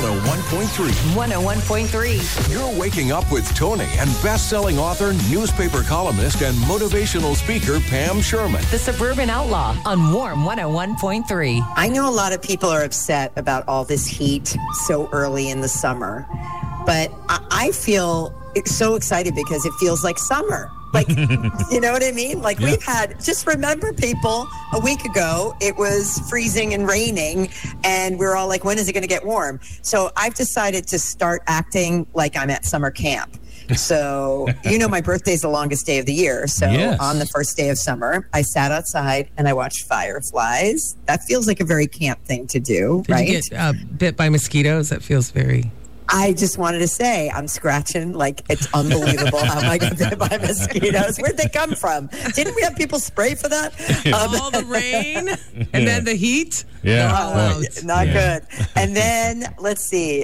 101.3. 101.3. You're waking up with Tony and best-selling author, newspaper columnist, and motivational speaker Pam Sherman. The Suburban Outlaw on Warm 101.3. I know a lot of people are upset about all this heat so early in the summer, but I feel so excited because it feels like summer. Like, you know what I mean? Like we've had, just remember people, a week ago, it was freezing and raining and we were all like, when is it going to get warm? So I've decided to start acting like I'm at summer camp. So, my birthday's the longest day of the year. So on the first day of summer, I sat outside and I watched fireflies. That feels like a very camp thing to do, right? Did you get bit by mosquitoes? That feels very... I just wanted to say I'm scratching like it's unbelievable how I got bit by mosquitoes. Where'd they come from? Didn't we have people spray for that? All the rain and then the heat. Yeah, not good. And then let's see.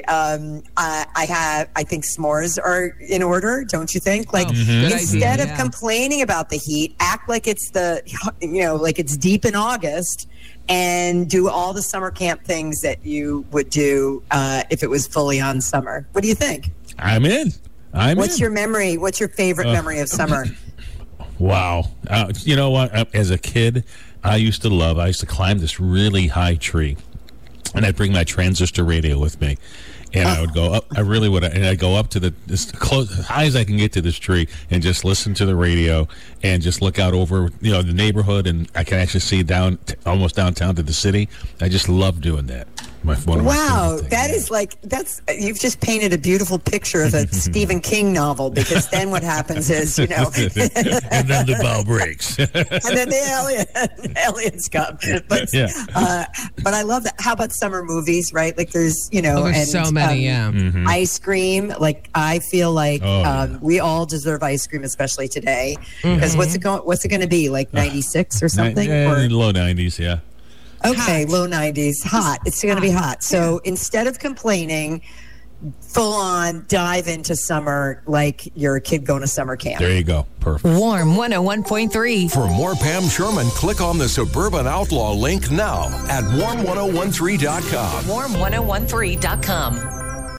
I think s'mores are in order, don't you think? Like instead of complaining about the heat, act like it's like it's deep in August. And do all the summer camp things that you would do if it was fully on summer. What do you think? I'm in. What's your memory? What's your favorite memory of summer? Wow. You know what? As a kid, I used to climb this really high tree. And I'd bring my transistor radio with me. And I would go up. I really would. And I'd go up to as high as I can get to this tree and just listen to the radio and just look out over, the neighborhood. And I can actually see almost downtown to the city. I just love doing that. Wow, you've just painted a beautiful picture of a Stephen King novel, because then what happens is, and then the bell breaks. And then the aliens come. But I love that. How about summer movies, right? Like there's, there's so many, ice cream. Like I feel like we all deserve ice cream, especially today. Because what's it going to be, like 96 or something? Low 90s, yeah. Okay, hot. Low 90s, hot. It's going to be hot. So instead of complaining, full on dive into summer like you're a kid going to summer camp. There you go. Perfect. Warm 101.3. For more Pam Sherman, click on the Suburban Outlaw link now at warm1013.com. Warm1013.com.